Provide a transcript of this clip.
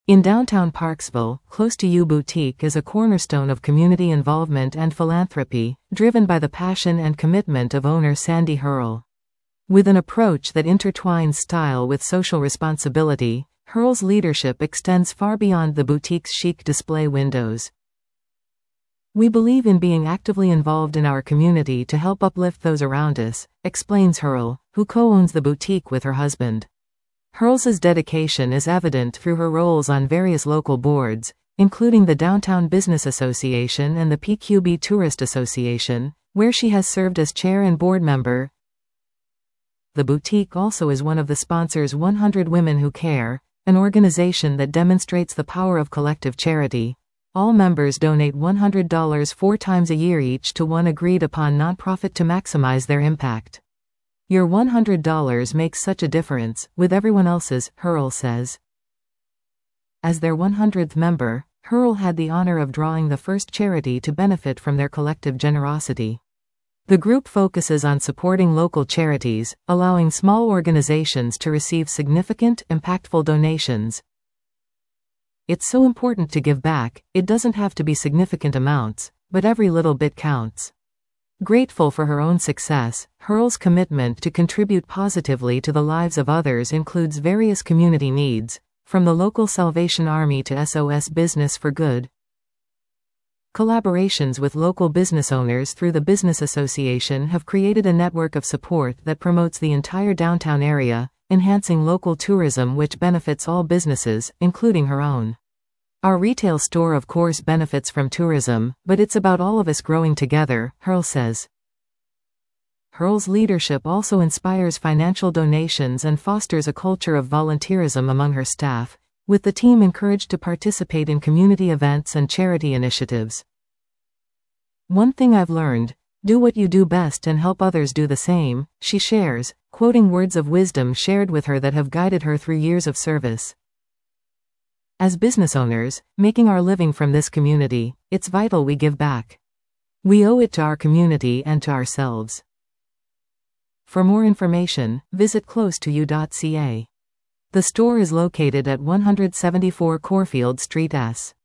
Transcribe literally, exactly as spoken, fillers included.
In downtown Parksville, Close to You Boutique is a cornerstone of community involvement and philanthropy, driven by the passion and commitment of owner Sandy Hurl. With an approach that intertwines style with social responsibility, Hurl's leadership extends far beyond the boutique's chic display windows. "We believe in being actively involved in our community to help uplift those around us," explains Hurl, who co-owns the boutique with her husband. Hurl's dedication is evident through her roles on various local boards, including the Downtown Business Association and the P Q B Tourist Association, where she has served as chair and board member. The boutique also is one of the sponsors one hundred Women Who Care, an organization that demonstrates the power of collective charity. All members donate one hundred dollars four times a year each to one agreed-upon nonprofit to maximize their impact. "Your one hundred dollars makes such a difference, with everyone else's," Hurl says. As their one hundredth member, Hurl had the honor of drawing the first charity to benefit from their collective generosity. The group focuses on supporting local charities, allowing small organizations to receive significant, impactful donations. "It's so important to give back. It doesn't have to be significant amounts, but every little bit counts." Grateful for her own success, Hurl's commitment to contribute positively to the lives of others includes various community needs, from the local Salvation Army to S O S Business for Good. Collaborations with local business owners through the Business Association have created a network of support that promotes the entire downtown area, enhancing local tourism which benefits all businesses, including her own. "Our retail store of course benefits from tourism, but it's about all of us growing together," Hurl says. Hurl's leadership also inspires financial donations and fosters a culture of volunteerism among her staff, with the team encouraged to participate in community events and charity initiatives. "One thing I've learned, do what you do best and help others do the same," she shares, quoting words of wisdom shared with her that have guided her through years of service. "As business owners, making our living from this community, it's vital we give back. We owe it to our community and to ourselves." For more information, visit close to you dot c a. The store is located at one seventy-four Corfield Street S.